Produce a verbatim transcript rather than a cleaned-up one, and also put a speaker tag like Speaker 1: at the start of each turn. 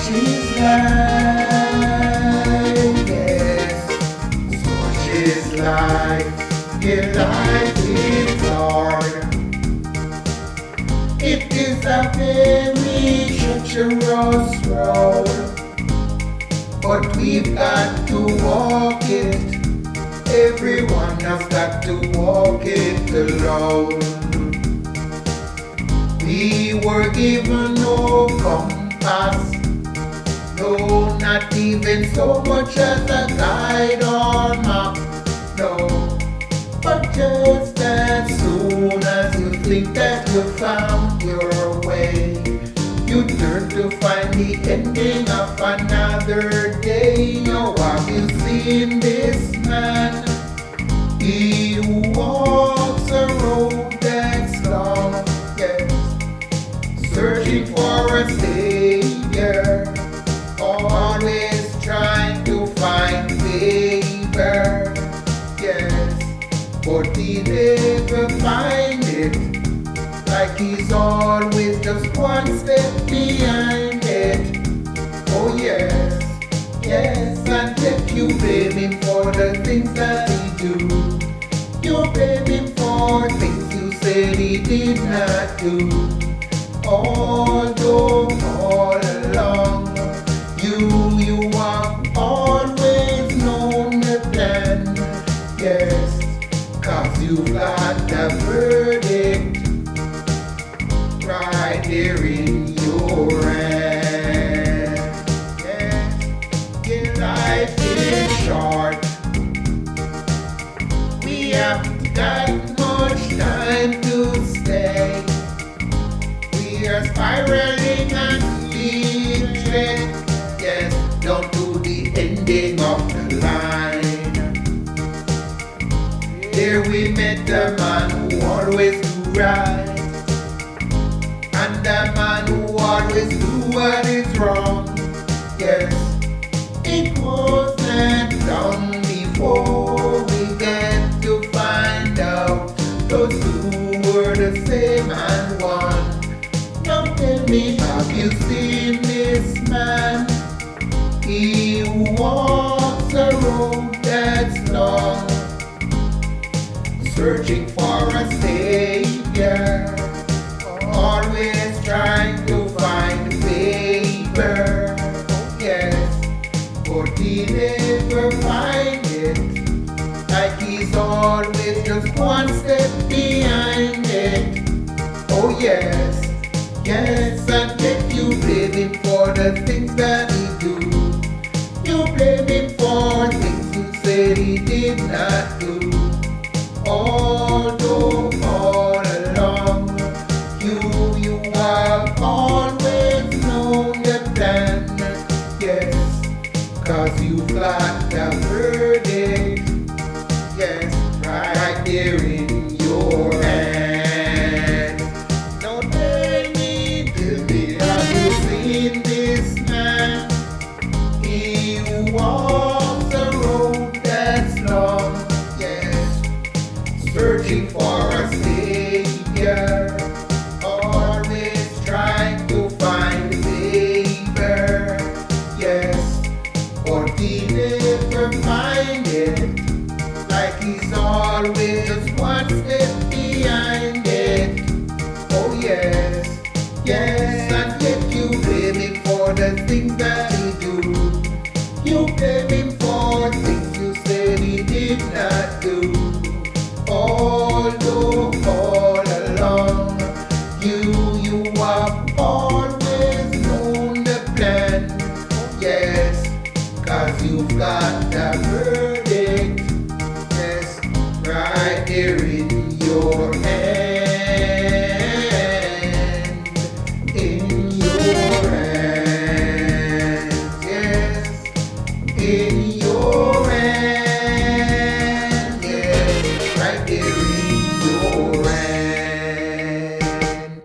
Speaker 1: is life, yes. Such is life, yeah, life is hard. It is a very treacherous road, but we've got to walk it. Everyone has got to walk it alone. We were given no compass, no, not even so much as a guide or map, no. But just as soon as you think that you found your way, you turn to find the ending of another day. Now have you seen this man? He who walks a road that's long, yes, searching for a savior, always trying to find favor, yes, but he never find it. Like he's always just one step behind it. Oh yes, yes, and yet you blame him for the things that he do. You blame him for things you said he did not do. Although all along you, you have always known the plan, yes, cause you've got the verdict right there in your hand. Yeah, yeah, life is short. We haven't got much time to stay. We are spiraling and leaving. Yes, down to the ending of the line. There we met the man who always do right, and the man who always do what is wrong. Yes, it wasn't long before we get to find out those two were the same and one. Now tell me, have you seen this man? He who walks a road that's long, searching for a savior, always trying to find favor, yes, but he never find it. Like he's always just one step behind it. Oh yes, yes, and yet you blame him for the things that he do. You blame him for things you said he did not do. Although all along you, you have always known the plan, yes, cause you've got the verdict, yes, right there in your hand. Now tell me, tell me, have you seen this man? He who walks a road that's long, yes, searching for a savior, always trying to find favor, yes, but he never find it. Like he's always just one step behind it. Oh yes, yes, and yet you blame him for the things that